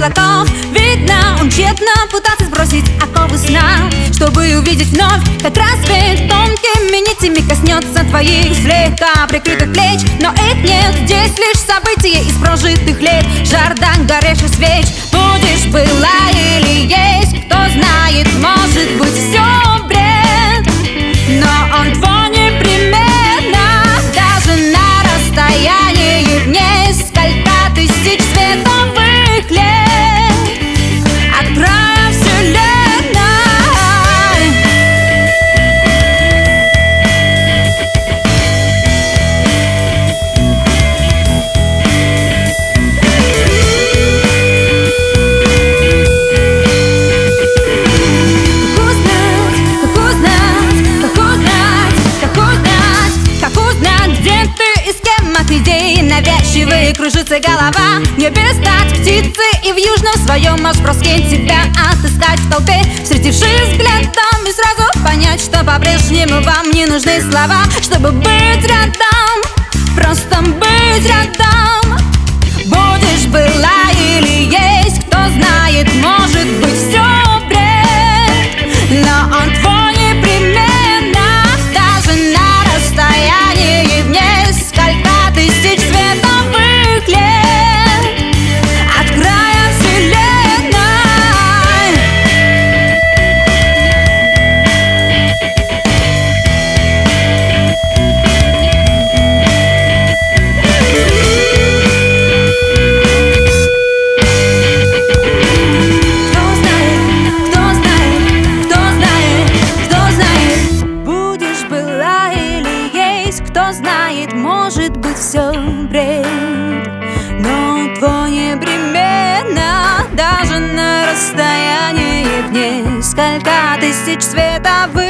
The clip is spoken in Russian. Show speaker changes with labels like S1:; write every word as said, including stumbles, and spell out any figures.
S1: оков. Видно, он тщетно пытался сбросить оковы сна, чтобы увидеть вновь, как рассвет тонкими нитями коснется твоих слегка прикрытых плеч. Но их нет, здесь лишь события из прожитых лет. Жар-дан горевших свеч. Будешь, была или есть, кто знает, может быть, все бред, но он твой непременно, даже на расстоянии в несколько тысяч световых лет от края вселенной. Идеи навязчивые, кружится голова. Не перестать птицы и в южном своем марш-броске тебя отыскать в толпе, встретившись взглядом, и сразу понять, что по-прежнему вам не нужны слова, чтобы быть рядом, просто быть рядом. Будешь, была или есть, кто знает, может быть, все бред, но он твой непременно, даже на расстоянии в несколько тысяч световых лет от края вселенной. Кто знает, кто знает, кто знает, кто знает. Будешь, была или есть, кто знает, может быть, все бред, но твой непременно, даже на расстоянии в несколько тысяч световых